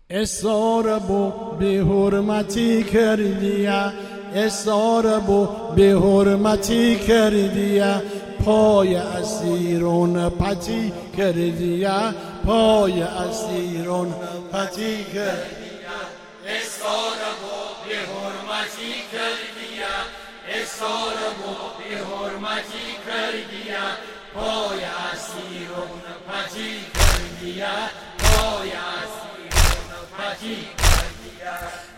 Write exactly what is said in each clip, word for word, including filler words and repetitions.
اسارب و به حرمتی کردیا، اسارب و به حرمتی کردیا، پای اسیرون پتی کردیا، پای اسیرون پتی کردیا. اسارب و به حرمتی کردیا، اسارب و به حرمتی کردیا، پای اسیرون پتی کردیا، پای اسیرون پتی کردیا.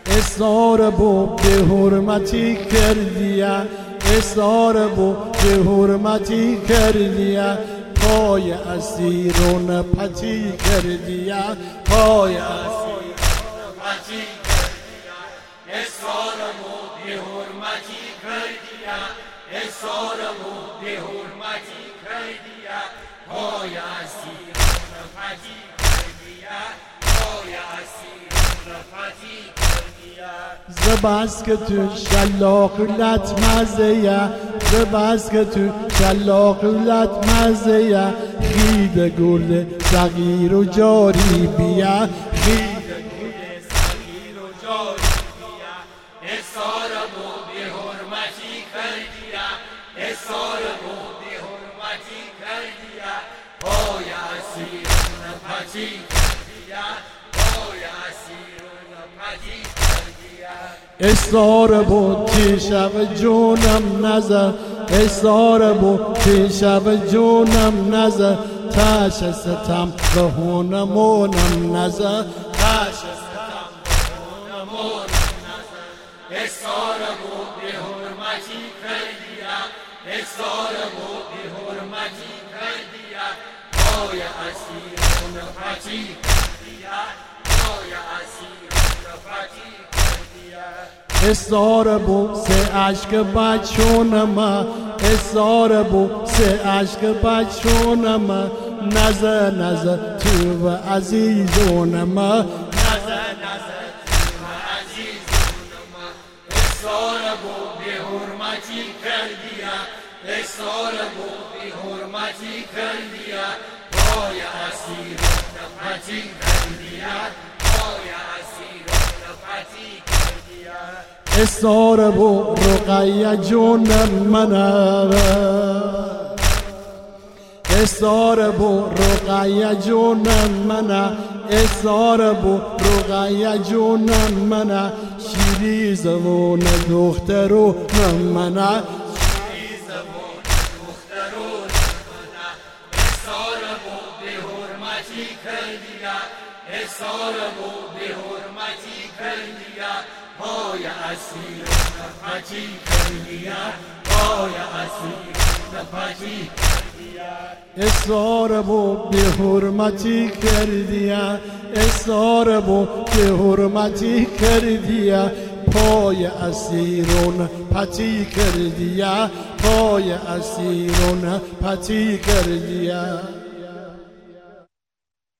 اسارب و به حرمتی کردیا، اسارب و به حرمتی کردیا، پای اسیرون پتی کردیا، پای اسیرون پتی کردیا. اسارب و به حرمتی کردیا، اسارب و به حرمتی کردیا، پای اسیرون پتی کردیا، پای اسیرون پتی کردیا. زباس که تو شلاقلت مزه، زباس که تو شلاقلت مزه، خید گرد صغیر و جاری بیا، خید گرد صغیر و جاری بیا. اسارب و به حرمتی کردیا، اسارب و به حرمتی کردیا، پای اسیرون پتی کردیا، پای اسیرون پتی کردیا. اسارب و شب جونم نزه، اسارب و شب جونم نزه، تاش ستم به هونمونم نزه، تاش ستم به هونمونم نزه. اسارب و به حرمتی کردیا، اسارب و به حرمتی کردیا، پای اسیرون پتی کردیا، پای اسیرون پتی کردیا. اسارب و سه عشق بچونم، اسارب و سه عشق بچونم، نزه نزه تو و عزیزونم، نزه نزه تو و عزیزونم. اسارب و به حرمتی کردیا، اسارب و به حرمتی کردیا، پای اسیرون پتی کردیا، پای اسیرون پتی کردیا. اسارب و رقیه جونم منه، اسارب و رقیه جونم منه، اسارب و رقیه جونم منه، شیری زبون دخترونم منه، شیری زبون دخترونم منه. اسارب و به حرمتی کردیا، اسارب و به حرمتی کردیا، پای اسیرون پتی کردیا، پای اسیرون پتی کردیا. اسارب و به حرمتی کردیا، اسارب و به حرمتی کردیا، پای اسیرون پتی کردیا، پای اسیرون پتی کردیا.